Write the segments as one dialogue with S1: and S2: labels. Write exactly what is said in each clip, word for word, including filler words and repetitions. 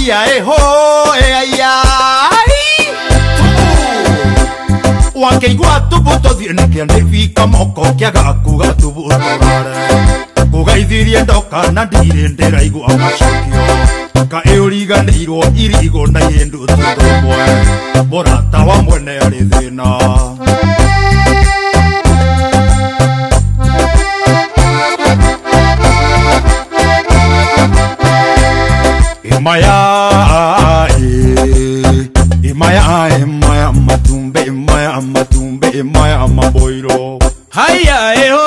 S1: Aya eho aya Wakeigua tubuto thiene kiandifika moko kiaga kuga tubuto rare Kugaithirie ndoka na ndire ndiraigua macokio Ka euriganirwo irigo na hindu tuthumwe Murata wa mwene ari thina Imaya Imaya Imaya matumbe Imaya matumbe Imaya maboiro Haya eho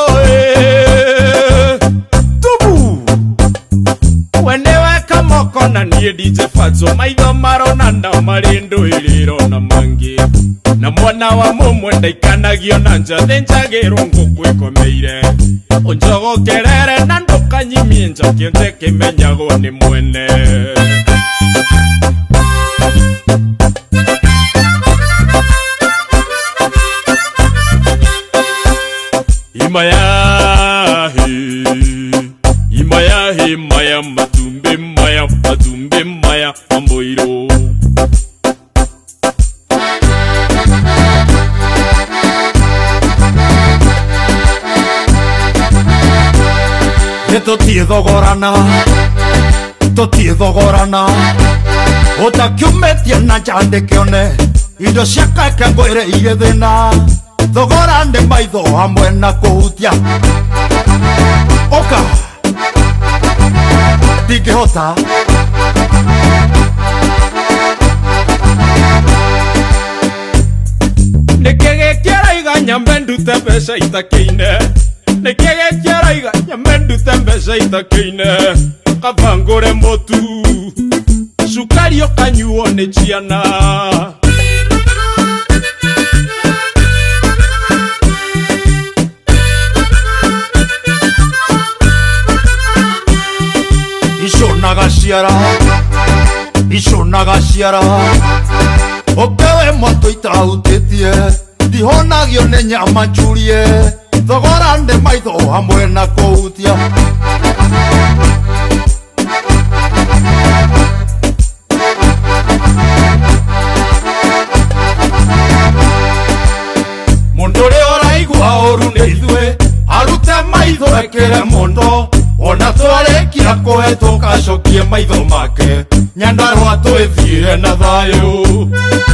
S1: Tubu Wenewe kamoko na niye D J Fatso Maitho marona na marindo iliro na mangi Na mwana wa mumwenda ikanagio na njathe njagirwo ngukwekomeire Onjogo kerere na ndukanyimie njakio njeke menyagwo ni mwene Imayahi Imayahi Maya matumbe Maya matumbe Maya mamboiro Totie thogorana Totie thogorana Utakiumetia na jande kione Indo ciaka kangwire ire thina Thogorande maitho hamwe na kuhutia Oka Ndingihota Nikege kiraiga nyambe ndute mbeca itakiine Nikege kiraiga nyambe ndute mbeca itakiine Kavangure motu Sukari okanyuo ni ciana Nagaciara Ico nagaciara Okewe moto itautitie Ndihonagio ni nyama njurie Thogorande maitho hamwe na kuhutia Mundure oraigua oru ni ithue Arute maitho ekire mundo Ona twarekia kuhetwo kacokie maitho make Nyandarua twithire na thayu